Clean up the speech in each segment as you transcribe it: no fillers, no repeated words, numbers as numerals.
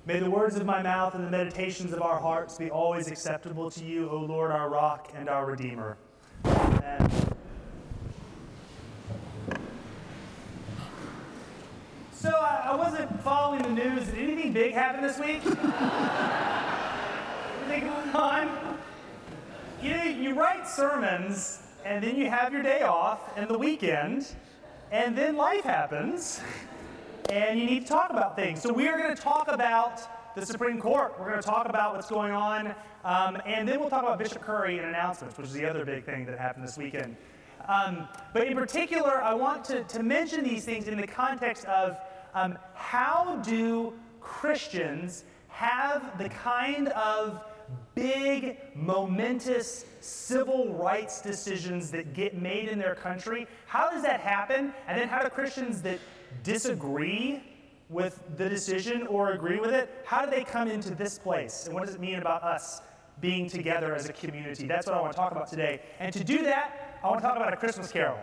May the words of my mouth and the meditations of our hearts be always acceptable to you, O Lord, our rock and our Redeemer. Amen. So I wasn't following the news. Did anything big happen this week? Anything going on? You write sermons, and then you have your day off and the weekend, and then life happens, and you need to talk about things. So we are going to talk about the Supreme Court. We're going to talk about what's going on, and then we'll talk about Bishop Curry and announcements, which is the other big thing that happened this weekend. But in particular, I want to mention these things in the context of how do Christians have the kind of big, momentous civil rights decisions that get made in their country? How does that happen? And then how do Christians that disagree with the decision or agree with it, how do they come into this place? And what does it mean about us being together as a community? That's what I want to talk about today. And to do that, I want to talk about a Christmas carol.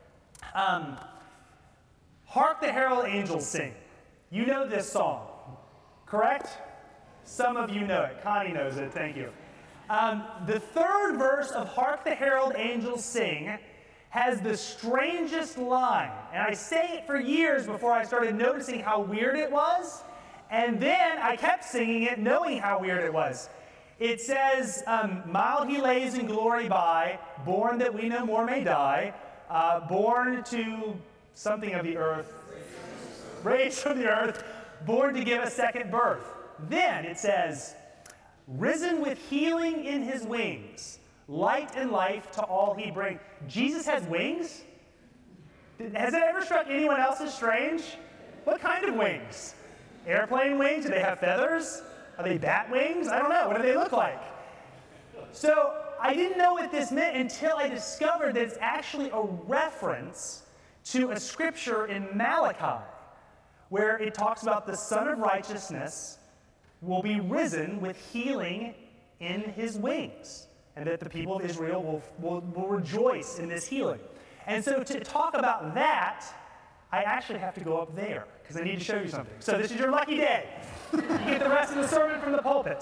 Hark the Herald Angels Sing. You know this song, correct? Some of you know it. Connie knows it. Thank you. The third verse of Hark the Herald Angels Sing has the strangest line. And I sang it for years before I started noticing how weird it was. And then I kept singing it knowing how weird it was. It says, mild he lays in glory by, born that we no more may die, born to something of the earth, raised from the earth, born to give a second birth. Then it says, risen with healing in his wings, light and life to all he brings. Jesus has wings? Has it ever struck anyone else as strange? What kind of wings? Airplane wings? Do they have feathers? Are they bat wings? I don't know. What do they look like? So I didn't know what this meant until I discovered that it's actually a reference to a scripture in Malachi, where it talks about the Son of Righteousness will be risen with healing in his wings, and that the people of Israel will rejoice in this healing. And so to talk about that, I actually have to go up there, because I need to show you something. So this is your lucky day. You get the rest of the sermon from the pulpit.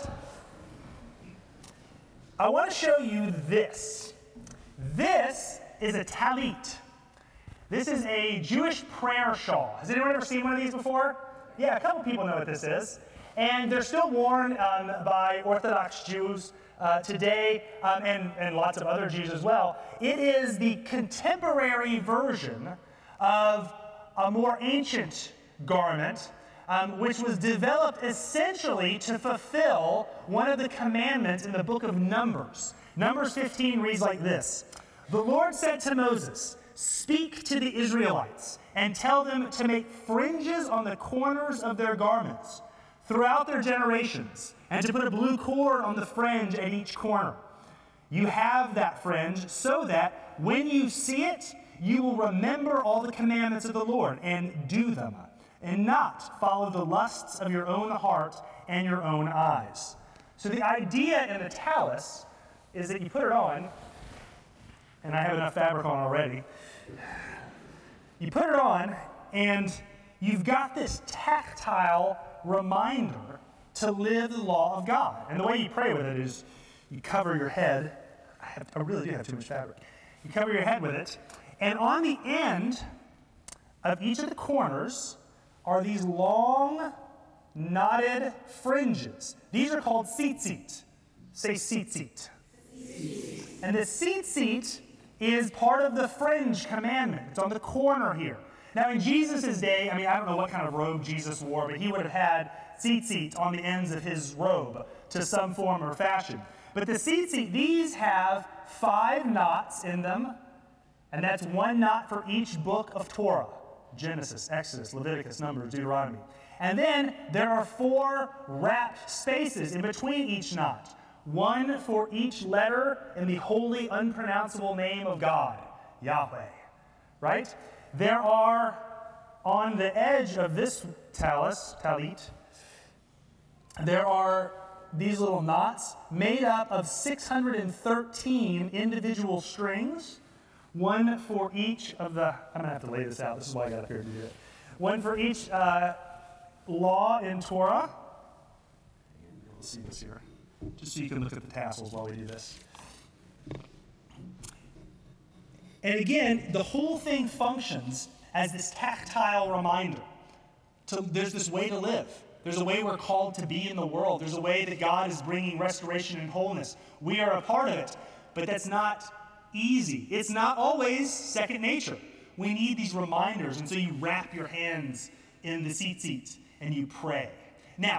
I want to show you this. This is a talit. This is a Jewish prayer shawl. Has anyone ever seen one of these before? Yeah, a couple people know what this is. And they're still worn by Orthodox Jews today, and lots of other Jews as well. It is the contemporary version of a more ancient garment, which was developed essentially to fulfill one of the commandments in the book of Numbers. Numbers 15 reads like this. The Lord said to Moses, speak to the Israelites and tell them to make fringes on the corners of their garments throughout their generations, and to put a blue cord on the fringe at each corner. You have that fringe so that when you see it, you will remember all the commandments of the Lord and do them, and not follow the lusts of your own heart and your own eyes. So the idea in the tallis is that you put it on, and I have enough fabric on already. You put it on, and you've got this tactile reminder to live the law of God. And the way you pray with it is you cover your head. I really do have too much fabric. You cover your head with it, and on the end of each of the corners are these long, knotted fringes. These are called tzitzit. Say tzitzit. And the tzitzit is part of the fringe commandment. It's on the corner here. Now, in Jesus' day, I don't know what kind of robe Jesus wore, but he would have had tzitzit on the ends of his robe to some form or fashion. But the tzitzit, these have 5 knots in them, and that's 1 knot for each book of Torah. Genesis, Exodus, Leviticus, Numbers, Deuteronomy. And then there are 4 wrapped spaces in between each knot. 1 for each letter in the holy, unpronounceable name of God, Yahweh. Right? There are, on the edge of this talit, there are these little knots made up of 613 individual strings, 1 for each of the, I'm going to have to lay this out, this is why I got up here to do it. 1 for each law in Torah, Let's see this here, just so you can look at the tassels while we do this. And again, the whole thing functions as this tactile reminder. There's this way to live. There's a way we're called to be in the world. There's a way that God is bringing restoration and wholeness. We are a part of it, but that's not easy. It's not always second nature. We need these reminders, and so you wrap your hands in the tzitzit and you pray. Now,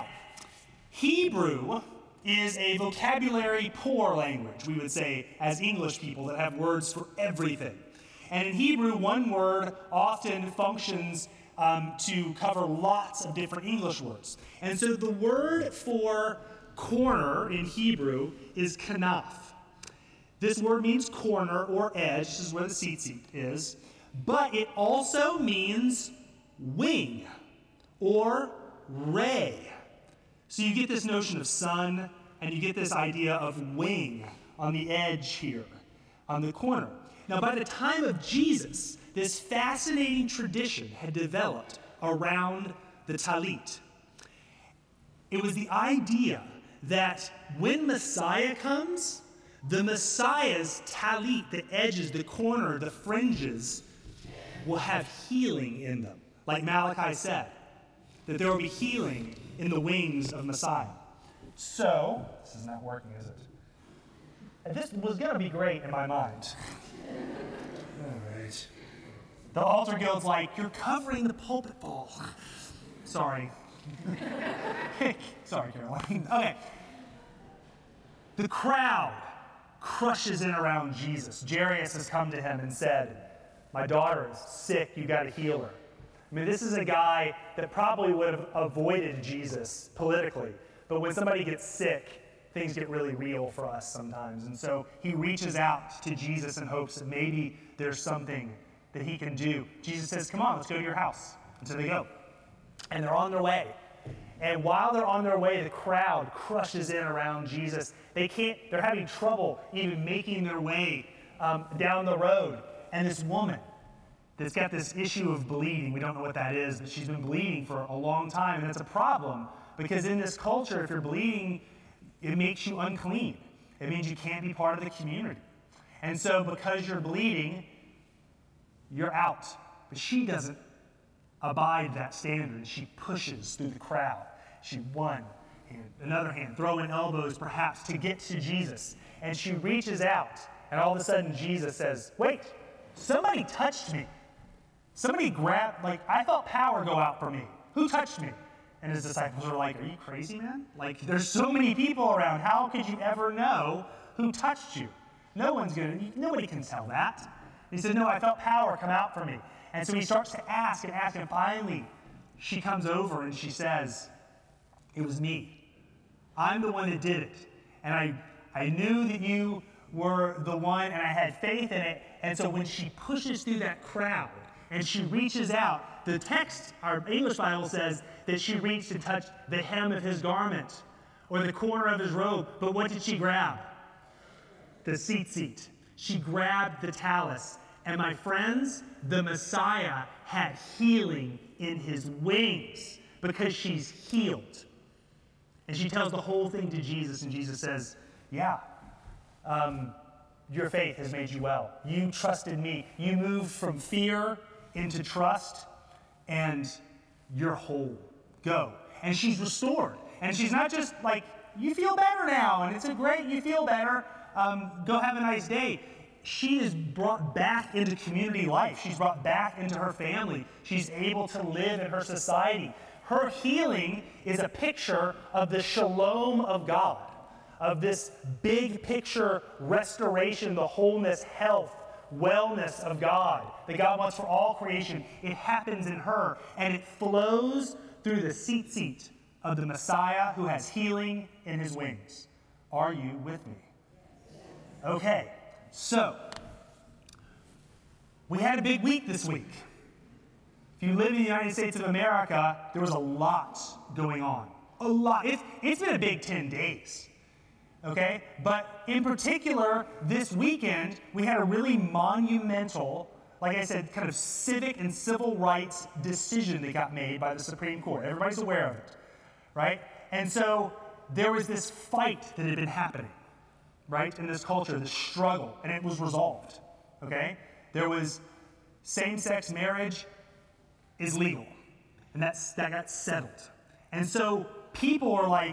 Hebrew is a vocabulary poor language, we would say, as English people that have words for everything. And in Hebrew, one word often functions to cover lots of different English words. And so the word for corner in Hebrew is kanaf. This word means corner or edge. This is where the tzitzit is. But it also means wing or ray. So you get this notion of sun, and you get this idea of wing on the edge here, on the corner. Now, by the time of Jesus, this fascinating tradition had developed around the talit. It was the idea that when Messiah comes, the Messiah's talit, the edges, the corner, the fringes, will have healing in them. Like Malachi said, that there will be healing in the wings of Messiah. So, this is not working, is it? This was going to be great in my mind. All right. The altar guild's like, you're covering the pulpit ball. Sorry. Sorry, Caroline. Okay. The crowd crushes in around Jesus. Jairus has come to him and said, my daughter is sick, you got to heal her. I mean, this is a guy that probably would have avoided Jesus politically. But when somebody gets sick, things get really real for us sometimes. And so he reaches out to Jesus in hopes that maybe there's something that he can do. Jesus says, come on, let's go to your house. And so they go. And they're on their way. And while they're on their way, the crowd crushes in around Jesus. They're having trouble even making their way down the road. And this woman that's got this issue of bleeding, we don't know what that is, but she's been bleeding for a long time. And it's a problem because in this culture, if you're bleeding, it makes you unclean. It means you can't be part of the community. And so because you're bleeding, you're out. But she doesn't abide that standard. She pushes through the crowd. She one hand, another hand, throwing elbows perhaps to get to Jesus. And she reaches out, and all of a sudden Jesus says, wait, somebody touched me. Somebody grabbed, I felt power go out from me. Who touched me? And his disciples are like, are you crazy, man? There's so many people around. How could you ever know who touched you? Nobody can tell that. He said, no, I felt power come out from me. And so he starts to ask, and finally she comes over and she says, it was me. I'm the one that did it. And I knew that you were the one, and I had faith in it. And so when she pushes through that crowd and she reaches out, the text, our English Bible says that she reached and touched the hem of his garment or the corner of his robe. But what did she grab? The tzitzit. She grabbed the talus. And my friends, the Messiah had healing in his wings because she's healed. And she tells the whole thing to Jesus, and Jesus says, yeah, your faith has made you well. You trusted me. You moved from fear into trust, and you're whole. Go. And she's restored. And she's not just like, you feel better now, and it's you feel better. Go have a nice day. She is brought back into community life. She's brought back into her family. She's able to live in her society. Her healing is a picture of the shalom of God, of this big picture restoration, the wholeness, health, wellness of God that God wants for all creation. It happens in her, and it flows through the tzitzit of the Messiah who has healing in his wings. Are you with me? Okay. So, we had a big week this week. If you live in the United States of America, there was a lot going on. A lot. It's been a big 10 days. Okay? But in particular, this weekend, we had a really monumental, like I said, kind of civic and civil rights decision that got made by the Supreme Court. Everybody's aware of it. Right? And so, there was this fight that had been happening, right, in this culture, this struggle, and it was resolved, okay? There was same-sex marriage is legal, and that got settled. And so people are like,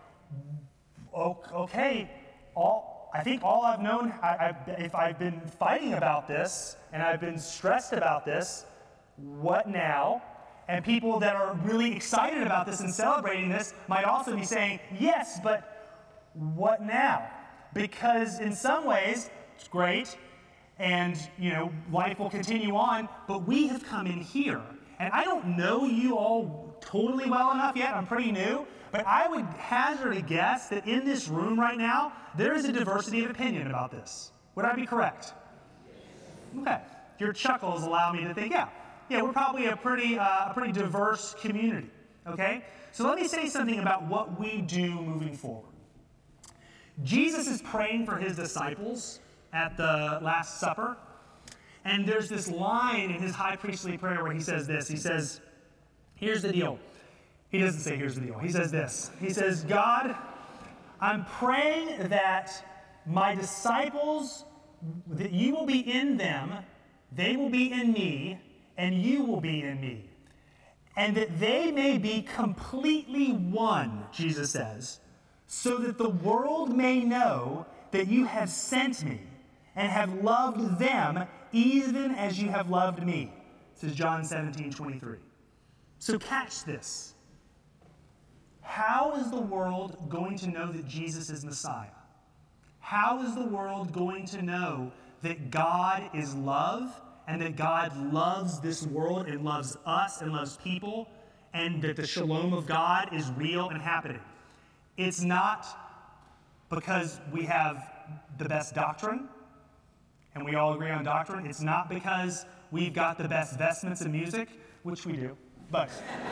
okay, I think all I've known, if I've been fighting about this and I've been stressed about this, what now? And people that are really excited about this and celebrating this might also be saying, yes, but what now? Because in some ways, it's great, and life will continue on, but we have come in here. And I don't know you all totally well enough yet, I'm pretty new, but I would hazard a guess that in this room right now, there is a diversity of opinion about this. Would I be correct? Okay. Your chuckles allow me to think, yeah, we're probably a pretty diverse community, okay? So let me say something about what we do moving forward. Jesus is praying for his disciples at the Last Supper, and there's this line in his high priestly prayer where he says this. He says, here's the deal. He doesn't say here's the deal. He says this. He says, God, I'm praying that my disciples, that you will be in them, they will be in me, and you will be in me. And that they may be completely one, Jesus says, so that the world may know that you have sent me and have loved them even as you have loved me. This is John 17:23. So catch this. How is the world going to know that Jesus is Messiah? How is the world going to know that God is love and that God loves this world and loves us and loves people and that the shalom of God is real and happening? It's not because we have the best doctrine and we all agree on doctrine. It's not because we've got the best vestments and music, which we do, but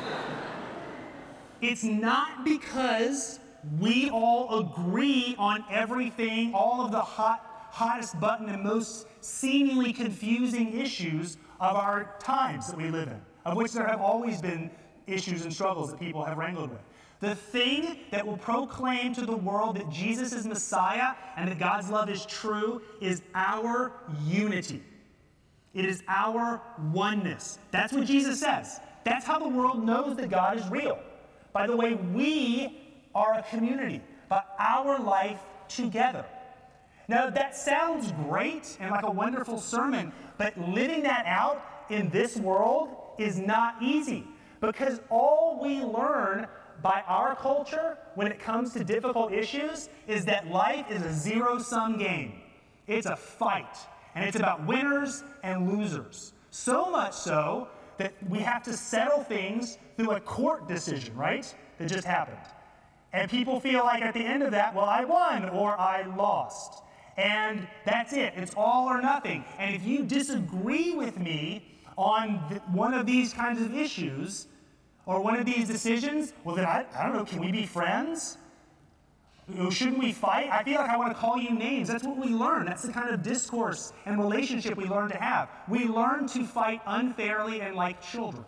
it's not because we all agree on everything, all of the hottest button and most seemingly confusing issues of our times that we live in, of which there have always been issues and struggles that people have wrangled with. The thing that will proclaim to the world that Jesus is Messiah and that God's love is true is our unity. It is our oneness. That's what Jesus says. That's how the world knows that God is real. By the way, we are a community, by our life together. Now, that sounds great and like a wonderful sermon, but living that out in this world is not easy, because all we learn by our culture when it comes to difficult issues is that life is a zero-sum game. It's a fight, and it's about winners and losers. So much so that we have to settle things through a court decision, right? That just happened. And people feel like at the end of that, well, I won or I lost. And that's it. It's all or nothing. And if you disagree with me on one of these kinds of issues or one of these decisions, well, then I don't know, can we be friends? Shouldn't we fight? I feel like I want to call you names. That's what we learn. That's the kind of discourse and relationship we learn to have. We learn to fight unfairly and like children.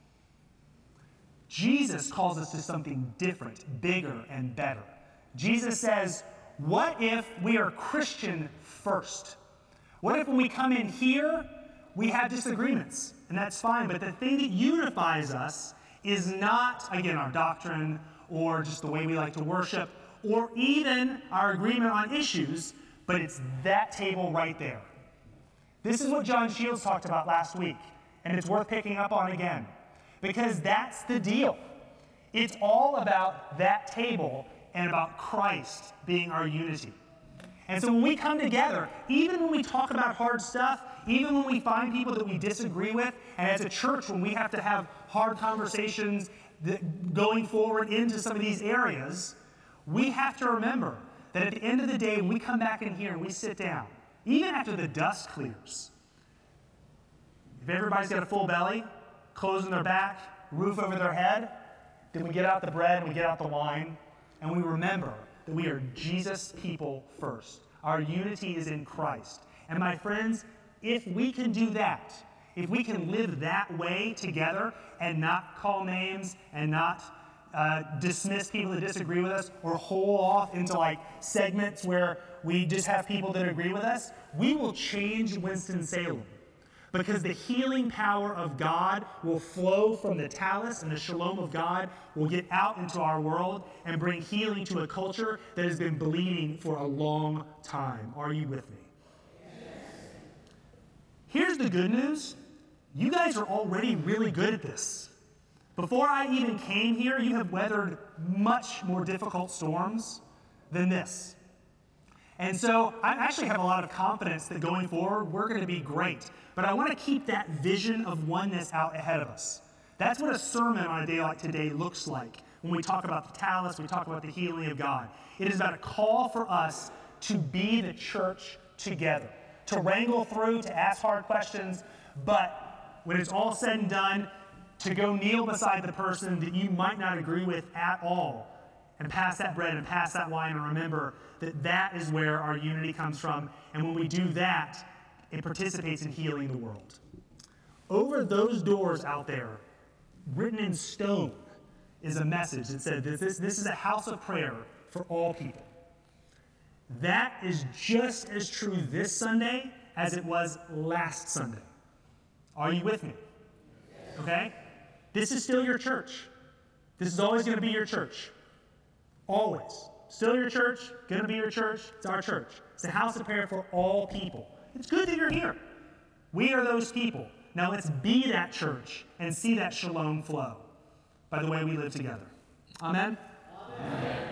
Jesus calls us to something different, bigger, and better. Jesus says, what if we are Christian first? What if when we come in here, we have disagreements? And that's fine, but the thing that unifies us is not, again, our doctrine or just the way we like to worship or even our agreement on issues, but it's that table right there. This is what John Shields talked about last week, and it's worth picking up on again, because that's the deal. It's all about that table and about Christ being our unity. And so when we come together, even when we talk about hard stuff, even when we find people that we disagree with, and as a church, when we have to have hard conversations going forward into some of these areas, we have to remember that at the end of the day, when we come back in here and we sit down, even after the dust clears, if everybody's got a full belly, clothes on their back, roof over their head, then we get out the bread and we get out the wine, and we remember that we are Jesus people first. Our unity is in Christ. And my friends, if we can do that, if we can live that way together and not call names and not dismiss people that disagree with us or hole off into like segments where we just have people that agree with us, we will change Winston-Salem. Because the healing power of God will flow from the talus, and the shalom of God will get out into our world and bring healing to a culture that has been bleeding for a long time. Are you with me? Yes. Here's the good news. You guys are already really good at this. Before I even came here, you have weathered much more difficult storms than this. And so I actually have a lot of confidence that going forward, we're going to be great. But I want to keep that vision of oneness out ahead of us. That's what a sermon on a day like today looks like. When we talk about the talents, we talk about the healing of God. It is about a call for us to be the church together, to wrangle through, to ask hard questions, but when it's all said and done, to go kneel beside the person that you might not agree with at all and pass that bread and pass that wine and remember that that is where our unity comes from. And when we do that, it participates in healing the world. Over those doors out there, written in stone, is a message that said that this is a house of prayer for all people. That is just as true this Sunday as it was last Sunday. Are you with me? Okay? This is still your church. This is always going to be your church. Always. Still your church, going to be your church. It's our church. It's a house of prayer for all people. It's good that you're here. We are those people. Now let's be that church and see that shalom flow by the way we live together. Amen? Amen.